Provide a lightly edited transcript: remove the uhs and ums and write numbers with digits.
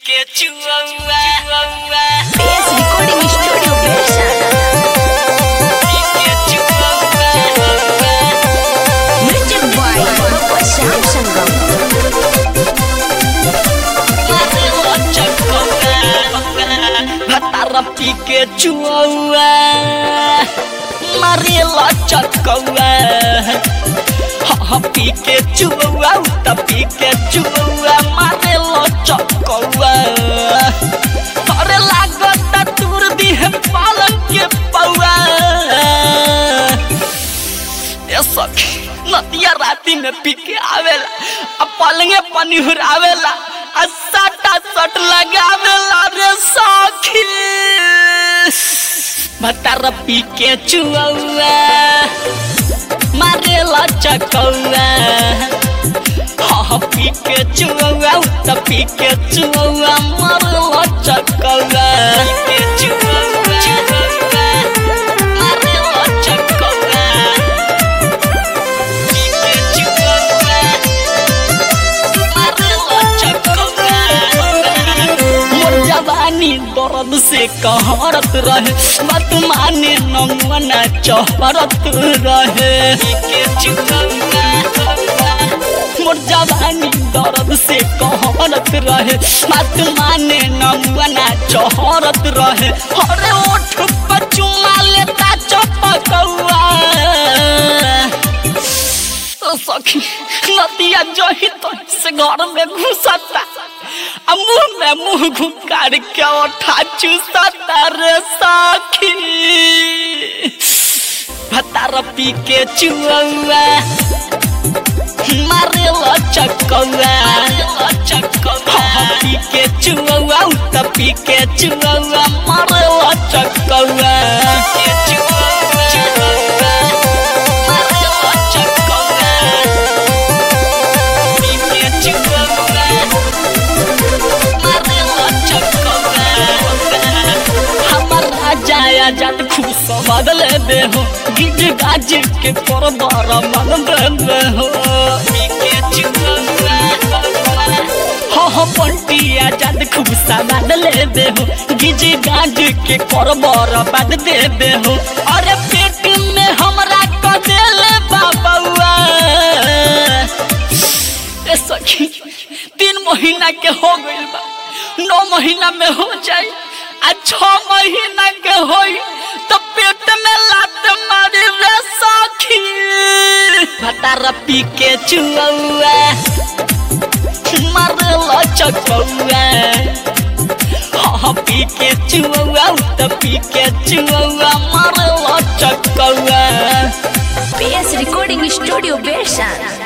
के चुआ PS Recording Studio Version के चुआ Music by Bapak Syam Sanggam भतारा पी के चुआ मारे लचकौआ पी के चुआ पी के चुआ मारे लचकौआ अरे लागत तूर दी है पालन के पौआ ये सखी नदिया राती में पी के आवेला अब पलंगे पनीर आवेला सटा सट लगावेला रे सखी भतारा पी के चुआ मारे लचकौआ पी के चुआ पी के चुआ मारे लचकौआ पी के चुआ मारे लचकौआ पी के चुआ मारे लचकौआ मोर जवानी दर्द से कहरत रहे बात माने नमना चहरत रहे के चुआ मोर जवानी दर्द से कहरत रहे बात माने नमना चहरत रहे अरे ओठ पर चुमा लेता चपकौआ सखी नदिया जही तो से घर में घुसता मुंह में मुंह घुकार के उठा चूसता रे सखी भतारा पी के चुआ मारे लचकौआ पी के चुआ पी के चुआ मारे लचकौआ के चुआ मारे लचकौआ पी के चुआ मारे लचकौआ हमर राजा जात खुश बदल दे हो गिज गाज के परबार मन दे हो पी के चुआ हो पंटिया जात खुश बदल दे हो गिज गाज के परबार बद दे हो अरे पेट में हमरा क देले बाबुआ ए सखी 3 महीना के हो गइल बा 9 महीना में हो जाई आ 6 महीना के होई तो पेट में लात मारी रे सखी भतारा पी के चुआ मारे लचकौआ पी के चुआ पी के चुआ मारे लचकौआ PS Recording Studio Version